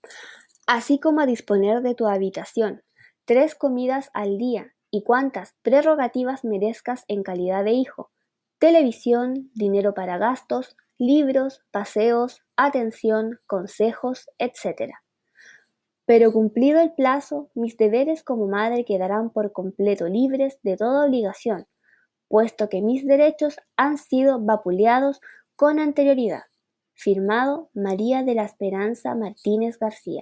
así como a disponer de tu habitación, 3 comidas al día y cuantas prerrogativas merezcas en calidad de hijo: televisión, dinero para gastos, libros, paseos, atención, consejos, etc. Pero cumplido el plazo, mis deberes como madre quedarán por completo libres de toda obligación, puesto que mis derechos han sido vapuleados con anterioridad. Firmado María de la Esperanza Martínez García.